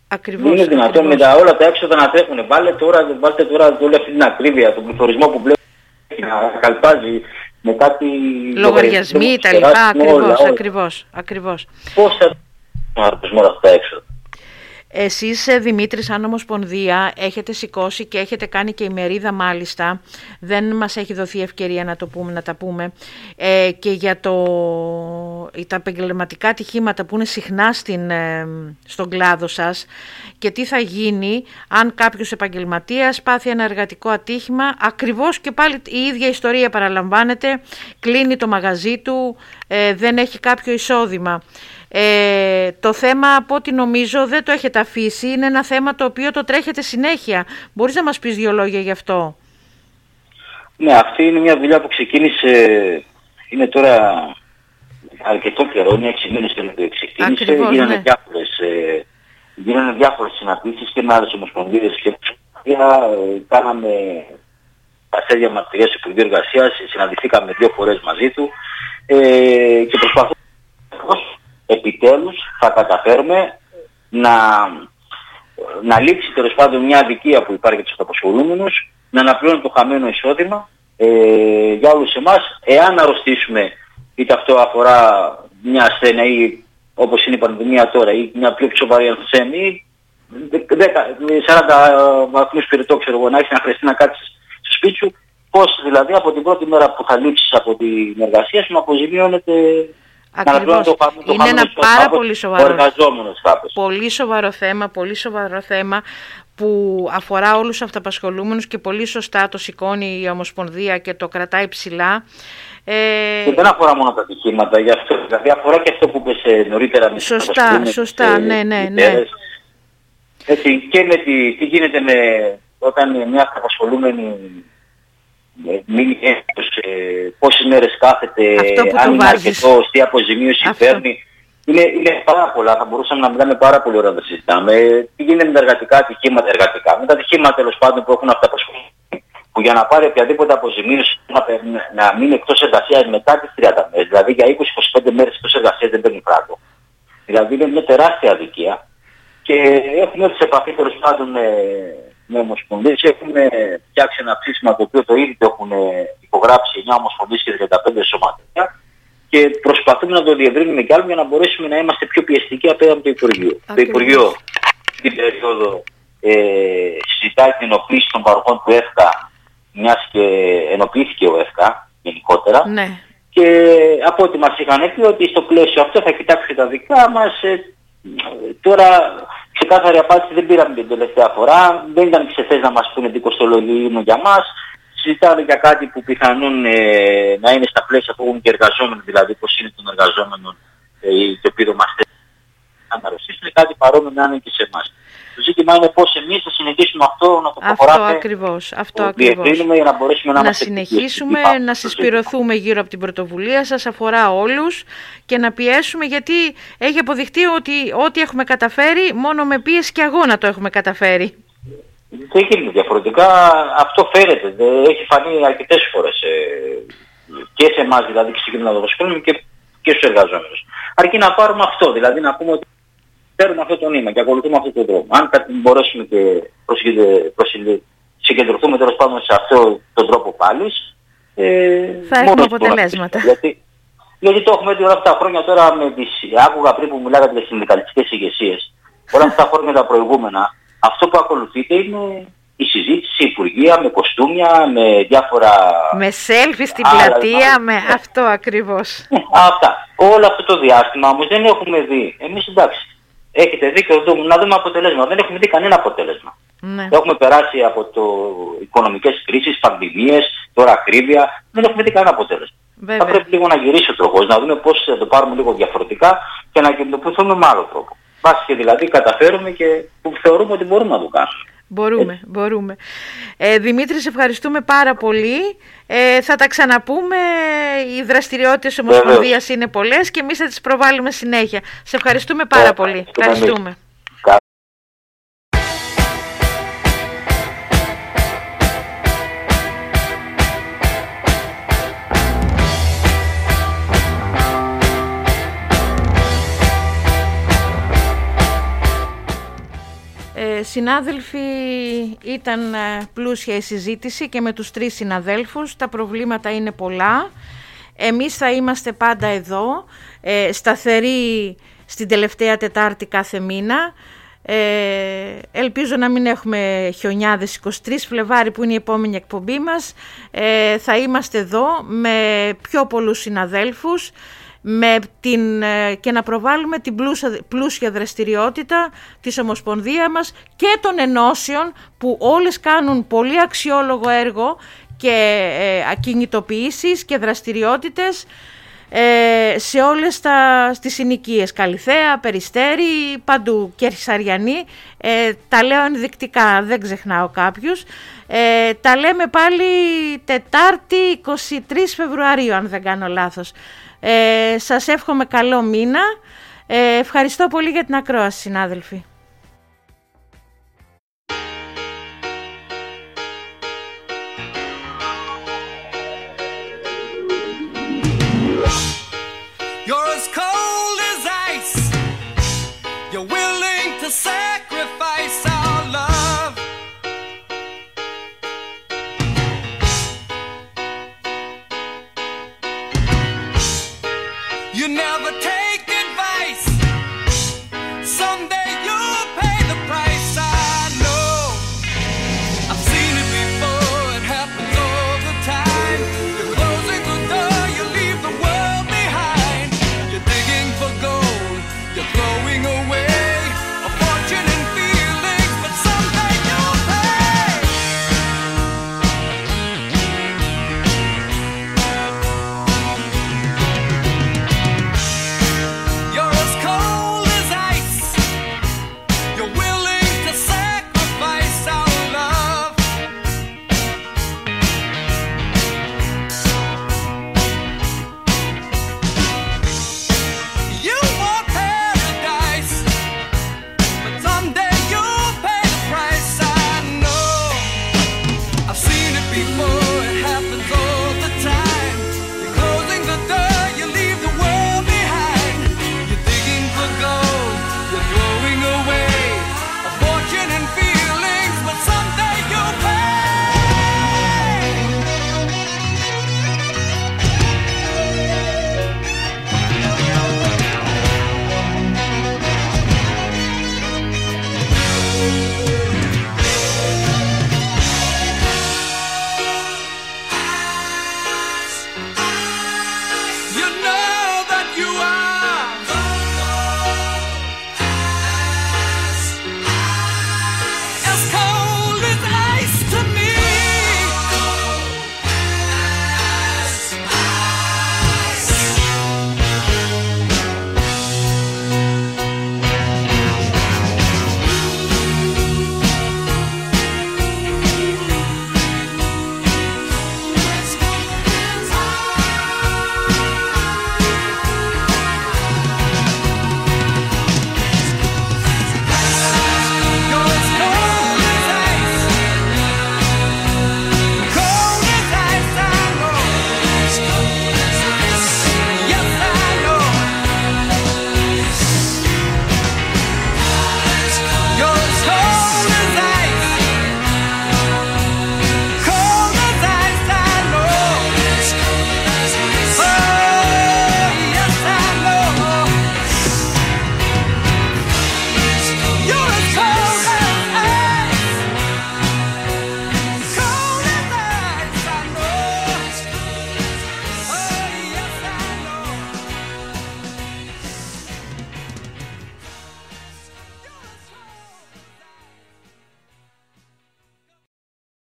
Ακριβώς. Είναι δυνατόν με τα όλα τα έξοδα να τρέχουν. Βάλτε τώρα, βάλτε τώρα όλη αυτή την ακρίβεια, τον πληθωρισμό που βλέπει να καλπάζει με κάτι... Λογαριασμοί, τα λοιπά, ακριβώς, ακριβώς, ακριβώς. Πώς θα αρπισμό όλα αυτά τα έξοδα. Εσείς, Δημήτρη, σαν Ομοσπονδία έχετε σηκώσει και έχετε κάνει και ημερίδα μάλιστα, δεν μας έχει δοθεί ευκαιρία να, το πούμε, να τα πούμε, ε, και για το, τα επαγγελματικά ατυχήματα που είναι συχνά στην, ε, στον κλάδο σας και τι θα γίνει αν κάποιος επαγγελματίας πάθει ένα εργατικό ατύχημα, ακριβώς και πάλι η ίδια ιστορία παραλαμβάνεται, κλείνει το μαγαζί του, ε, δεν έχει κάποιο εισόδημα. Ε, το θέμα, από ό,τι νομίζω, δεν το έχετε αφήσει. Είναι ένα θέμα το οποίο το τρέχετε συνέχεια. Μπορείς να μας πεις δύο λόγια γι' αυτό? Ναι, αυτή είναι μια δουλειά που ξεκίνησε, είναι τώρα αρκετό καιρό, είναι έξι μήνες και το ξεκίνησε. Ακριβώς, γίνανε, ναι. διάφορες, ε, γίνανε διάφορες συναντήσεις και με άλλες ομοσπονδίες και ε, κάναμε αστέρια μαρτυρίας του Υπουργείου Εργασίας, συναντηθήκαμε δύο φορές μαζί του ε, και προσπαθούμε επιτέλους θα καταφέρουμε να, να λήξει τέλος πάντων μια αδικία που υπάρχει για τους αυτοαπασχολούμενους, να αναπληρώνει το χαμένο εισόδημα ε, για όλους εμάς, εάν αρρωστήσουμε, είτε αυτό αφορά μια ασθένεια ή όπως είναι η πανδημία τώρα ή μια πιο σοβαρή ασθένεια, σαράντα βαθμούς πυρετό, ξέρω εγώ, να έχεις να χρειαστεί να κάτσεις στο σπίτι σου, πώς δηλαδή από την πρώτη μέρα που θα λείψεις από την εργασία σου να αποζημιώνεται. Ακριβώς. Το, το είναι ένα πάρα στο πολύ σοβαρό, πολύ σοβαρό θέμα, πολύ σοβαρό θέμα που αφορά όλους τους αυταπασχολούμενους και πολύ σωστά το σηκώνει η Ομοσπονδία και το κρατάει ψηλά. Ε... Και δεν αφορά μόνο τα ατυχήματα, για αυτό, δηλαδή αφορά και αυτό που είπες νωρίτερα. Με σωστά, σωστά, ε, ναι, ναι, ναι. Έτσι, και με τι, τι γίνεται με, όταν μια αυταπασχολούμενη μείνει έκτος, ε, πόσες μέρες κάθεται, αν είναι αρκετός, τι αποζημίωση παίρνει. Είναι, είναι πάρα πολλά, θα μπορούσαμε να μιλάμε πάρα πολύ ώρα να συζητάμε. Τι γίνεται με τα εργατικά ατυχήματα, εργατικά, με τα ατυχήματα τέλος πάντων που έχουν αυταπασχολούμενοι, που για να πάρει οποιαδήποτε αποζημίωση να, να μείνει εκτός εργασίας μετά τις τριάντα μέρες, δηλαδή για είκοσι με είκοσι πέντε μέρες εκτός εργασίας δεν παίρνει πράγμα. Δηλαδή είναι μια τεράστια αδικία και έχουμε έρθει σε επαφή τέλος πάντων με, με ομοσπονδίες, έχουμε φτιάξει ένα ψήφισμα το οποίο το ήδη το έχουν υπογράψει εννιά ομοσπονδίες και τριάντα πέντε σωματεία και προσπαθούμε να το διευρύνουμε κι άλλο για να μπορέσουμε να είμαστε πιο πιεστικοί απέναντι από το Υπουργείο. Okay. Το Υπουργείο στην περίοδο ε, συζητάει την ενοποίηση των παροχών του ΕΦΚΑ, μιας και ενοποιήθηκε ο ΕΦΚΑ γενικότερα. Ναι. Και από ό,τι μας είχαν πει ότι στο πλαίσιο αυτό θα κοιτάξει τα δικά μας. Ε, τώρα ξεκάθαρη απάντηση δεν πήραμε την τελευταία φορά. Δεν ήταν ξεφές να μας πούνε τι κοστολογεί για μας. Συζητάμε για κάτι που πιθανόν ε, να είναι στα πλαίσια που έχουν και εργαζόμενοι, δηλαδή πώς είναι των εργαζόμενων ε, το οποίο μας θέλει να αρρωστήσουν, κάτι παρόμοιο να είναι και σε εμάς. Το ζήτημα είναι πώς εμείς θα συνεχίσουμε αυτό να το προχωράμε. Αυτό ακριβώς. Αυτό ακριβώς. Για να μπορέσουμε να, να συνεχίσουμε, να, να συσπηρωθούμε γύρω από την πρωτοβουλία σας, αφορά όλους και να πιέσουμε, γιατί έχει αποδειχτεί ότι ό,τι έχουμε καταφέρει μόνο με πίεση και αγώνα το έχουμε καταφέρει. Δεν γίνεται διαφορετικά, αυτό φαίνεται, έχει φανεί αρκετές φορές ε, και σε εμάς δηλαδή και ξεκινάμε να το προσφέρουμε και, και στους εργαζόμενους. Αρκεί να πάρουμε αυτό, δηλαδή να πούμε ότι παίρνουμε αυτό το νήμα και ακολουθούμε αυτό τον δρόμο. Αν μπορέσουμε και συγκεντρωθούμε τέλος πάντων σε αυτό τον τρόπο πάλι, ε, θα έχουμε αποτελέσματα. Γιατί, γιατί το έχουμε δει όλα αυτά τα χρόνια τώρα με τις, άκουγα πριν που μιλάγατε για τις συνδικαλιστικές ηγεσίες, όλα αυτά τα χρόνια τα προηγούμενα, αυτό που ακολουθείται είναι η συζήτηση, η υπουργεία, με κοστούμια, με διάφορα... Με selfie στην πλατεία, με ναι. Αυτό ακριβώς. Ναι, αυτά. Όλο αυτό το διάστημα όμως δεν έχουμε δει. Εμείς εντάξει, έχετε δίκιο να δούμε αποτελέσματα. Δεν έχουμε δει κανένα αποτέλεσμα. Ναι. Έχουμε περάσει από το οικονομικές κρίσεις, πανδημίες, τώρα ακρίβεια. Δεν έχουμε δει κανένα αποτέλεσμα. Βέβαια. Θα πρέπει λίγο να γυρίσει ο τρόπος, να δούμε πώς θα το πάρουμε λίγο διαφορετικά και να κινητοποιηθούμε με άλλο τρόπο. Βάσει και δηλαδή καταφέρουμε και που θεωρούμε ότι μπορούμε να το κάνουμε. Μπορούμε, Έτσι. μπορούμε. Ε, Δημήτρη, σε ευχαριστούμε πάρα πολύ. Ε, θα τα ξαναπούμε. Οι δραστηριότητες της Ομοσπονδίας είναι πολλές και εμείς θα τις προβάλλουμε συνέχεια. Σε ευχαριστούμε πάρα ε, πολύ. Ευχαριστούμε. συνάδελφοι, ήταν ε, πλούσια η συζήτηση και με τους τρεις συναδέλφους. Τα προβλήματα είναι πολλά. Εμείς θα είμαστε πάντα εδώ, ε, σταθεροί στην τελευταία Τετάρτη κάθε μήνα. Ε, ελπίζω να μην έχουμε χιονιάδες εικοστή τρίτη Φλεβάρη που είναι η επόμενη εκπομπή μας. Ε, θα είμαστε εδώ με πιο πολλούς συναδέλφους με την, και να προβάλλουμε την πλούσια, πλούσια δραστηριότητα της Ομοσπονδία μας και των ενώσεων που όλες κάνουν πολύ αξιόλογο έργο και ε, ακινητοποιήσεις και δραστηριότητες ε, σε όλες τα, τις συνοικίες, Καλιθέα, Περιστέρι, παντού, Κερσαριανή, ε, τα λέω ενδεικτικά, δεν ξεχνάω κάποιους. Ε, τα λέμε πάλι Τετάρτη εικοστή τρίτη Φεβρουαρίου, αν δεν κάνω λάθος. Ε, σας εύχομαι καλό μήνα. Ε, ευχαριστώ πολύ για την ακρόαση, συνάδελφοι. You're as cold as ice. You're willing to sacrifice our love. You never take